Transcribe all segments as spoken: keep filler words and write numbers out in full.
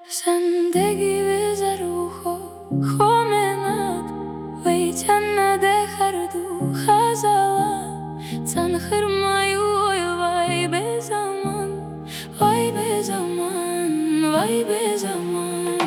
زندگی بذار و خو خامنات ويتنادى خردو خزالا تنخر مايوي واي بزمان واي بزمان واي بزمان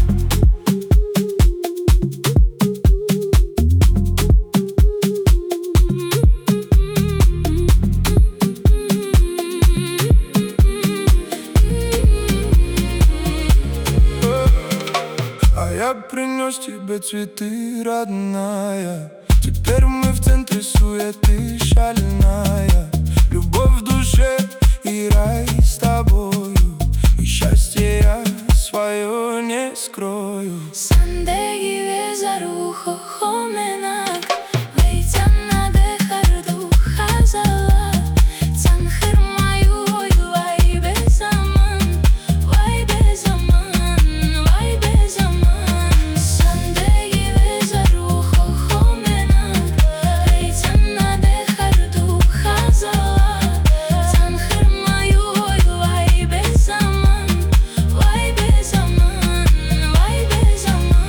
Я принес тебе цветы, родная. Теперь мы в центре суеты шальная. Любовь в душе и рай с тобою, и счастье я свое не скрою. Сандеги везарухо хоменак вейтяннаде харду хазала цанхир маю вай безаман вай безаман вай безаман Сандеги везарухо хоменак вейтяннаде харду хазала цанхир маю вай безаман вай безаман вай безаман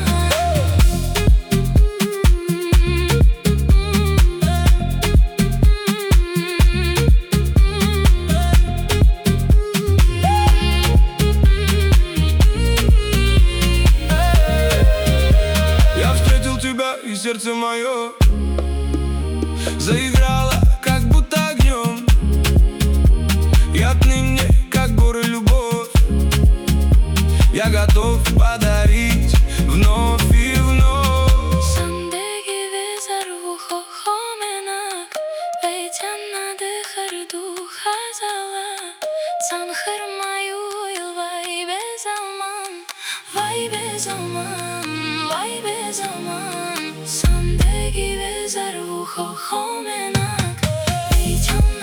Я встретил тебя, и сердце мое заиграло, как будто огнем. И отныне, как горы, любовь я готов подарить вновь и вновь. Сандеги везарухо хоменак вейтяннаде харду хазала цанхир маю вай безаман вай безаман вай безаман Сандеги везарухо хоменак вейтяннаде